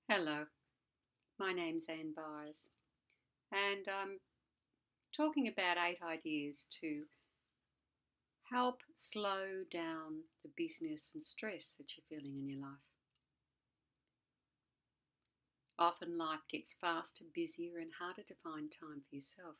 Hello, my name's Anne Byers, and I'm talking about 8 ideas to help slow down the busyness and stress that you're feeling in your life. Often life gets faster, busier, and harder to find time for yourself.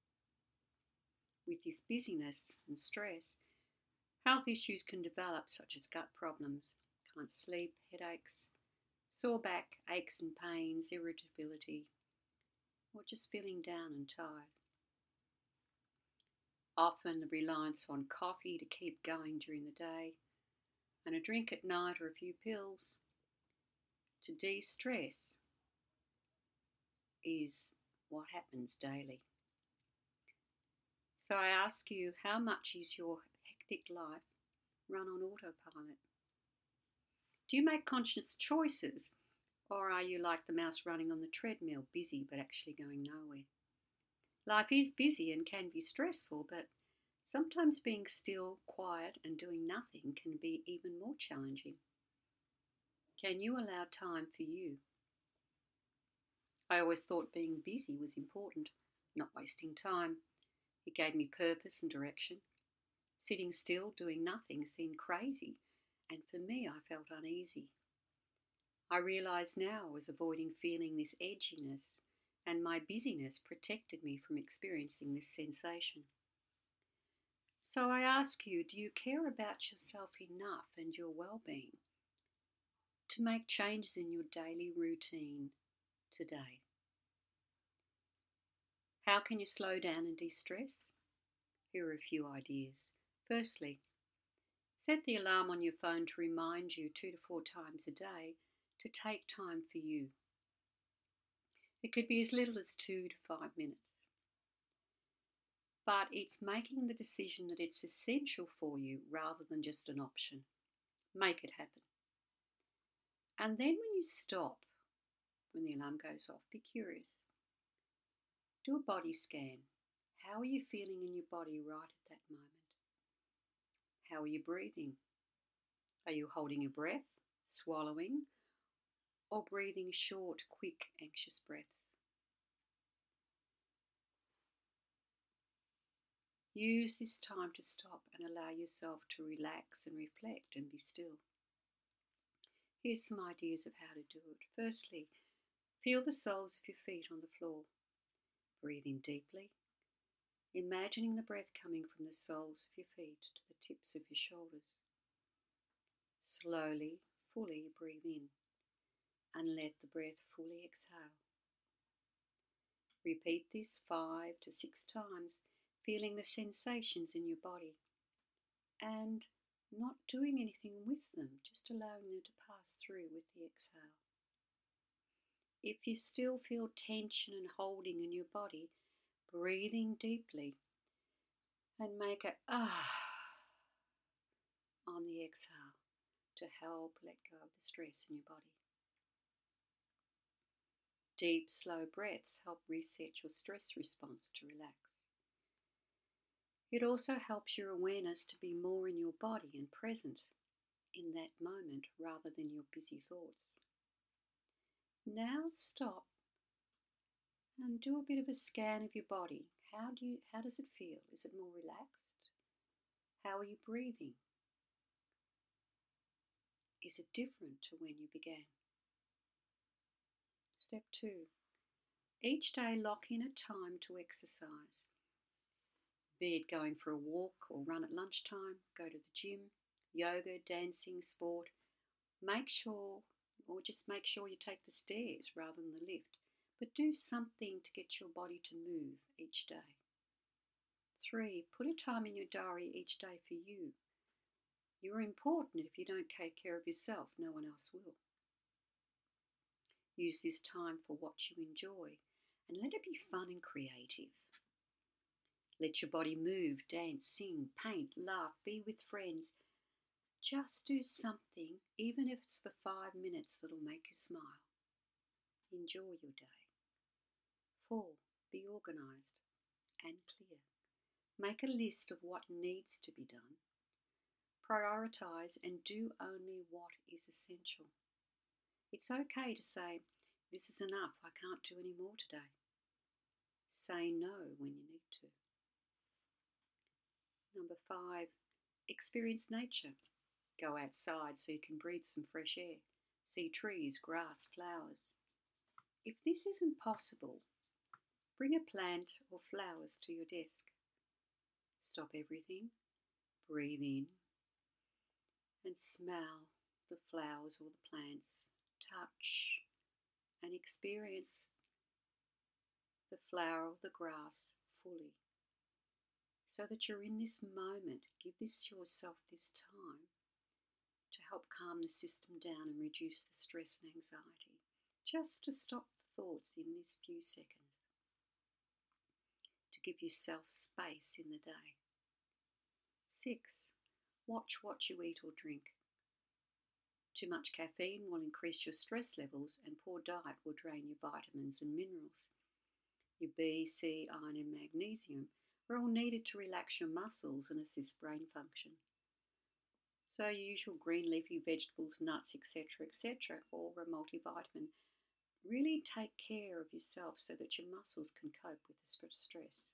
With this busyness and stress, health issues can develop, such as gut problems, can't sleep, headaches, sore back, aches and pains, irritability, or just feeling down and tired. Often the reliance on coffee to keep going during the day, and a drink at night or a few pills to de-stress is what happens daily. So I ask you, how much is your hectic life run on autopilot? Do you make conscious choices, or are you like the mouse running on the treadmill, busy but actually going nowhere? Life is busy and can be stressful, but sometimes being still, quiet, and doing nothing can be even more challenging. Can you allow time for you? I always thought being busy was important, not wasting time. It gave me purpose and direction. Sitting still, doing nothing seemed crazy, and for me, I felt uneasy. I realise now I was avoiding feeling this edginess, and my busyness protected me from experiencing this sensation. So I ask you, do you care about yourself enough and your well-being to make changes in your daily routine today? How can you slow down and de-stress? Here are a few ideas. Firstly, set the alarm on your phone to remind you 2 to 4 times a day to take time for you. It could be as little as 2 to 5 minutes. But it's making the decision that it's essential for you rather than just an option. Make it happen. And then when you stop, when the alarm goes off, be curious. Do a body scan. How are you feeling in your body right at that moment? How are you breathing? Are you holding your breath, swallowing, or breathing short, quick, anxious breaths? Use this time to stop and allow yourself to relax and reflect and be still. Here's some ideas of how to do it. Firstly, feel the soles of your feet on the floor. Breathe in deeply, imagining the breath coming from the soles of your feet to the tips of your shoulders. Slowly, fully breathe in and let the breath fully exhale. Repeat this 5 to 6 times, feeling the sensations in your body and not doing anything with them, just allowing them to pass through with the exhale. If you still feel tension and holding in your body, breathing deeply and make a on the exhale to help let go of the stress in your body. Deep, slow breaths help reset your stress response to relax. It also helps your awareness to be more in your body and present in that moment rather than your busy thoughts. Now stop and do a bit of a scan of your body. How does it feel? Is it more relaxed? How are you breathing? Is it different to when you began? Step 2. Each day lock in a time to exercise. Be it going for a walk or run at lunchtime, go to the gym, yoga, dancing, sport. Make sure you take the stairs rather than the lift. But do something to get your body to move each day. 3. Put a time in your diary each day for you. You're important. If you don't take care of yourself, no one else will. Use this time for what you enjoy and let it be fun and creative. Let your body move, dance, sing, paint, laugh, be with friends. Just do something, even if it's for 5 minutes, that'll make you smile. Enjoy your day. 4. Be organised and clear. Make a list of what needs to be done. Prioritise and do only what is essential. It's okay to say, This is enough. I can't do any more today. Say no when you need to. Number 5, experience nature. Go outside so you can breathe some fresh air. See trees, grass, flowers. If this isn't possible, bring a plant or flowers to your desk. Stop everything, breathe in, and smell the flowers or the plants. Touch and experience the flower or the grass fully. So that you're in this moment, give yourself this time to help calm the system down and reduce the stress and anxiety. Just to stop the thoughts in these few seconds. To give yourself space in the day. 6, watch what you eat or drink. Too much caffeine will increase your stress levels, and poor diet will drain your vitamins and minerals. Your B, C, iron and magnesium are all needed to relax your muscles and assist brain function. So your usual green leafy vegetables, nuts, etc., or a multivitamin. Really take care of yourself so that your muscles can cope with the stress.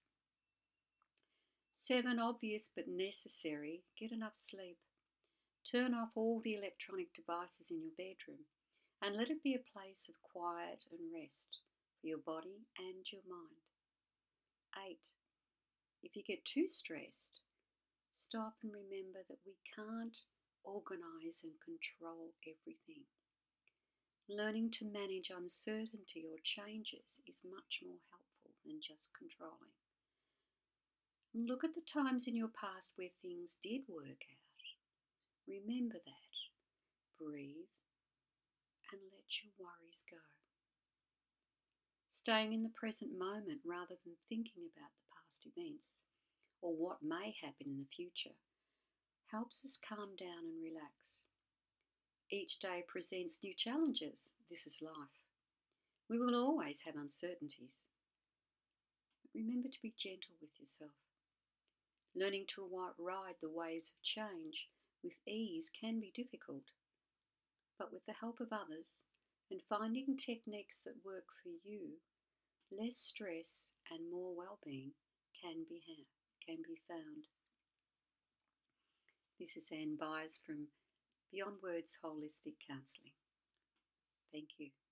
7, obvious but necessary, get enough sleep. Turn off all the electronic devices in your bedroom and let it be a place of quiet and rest for your body and your mind. 8, if you get too stressed, stop and remember that we can't organise and control everything. Learning to manage uncertainty or changes is much more helpful than just controlling. Look at the times in your past where things did work out. Remember that. Breathe and let your worries go. Staying in the present moment rather than thinking about the past events or what may happen in the future helps us calm down and relax. Each day presents new challenges. This is life. We will always have uncertainties. But remember to be gentle with yourself. Learning to ride the waves of change with ease can be difficult, but with the help of others and finding techniques that work for you, less stress and more well-being can be found. This is Anne Byers from Beyond Words Holistic Counselling. Thank you.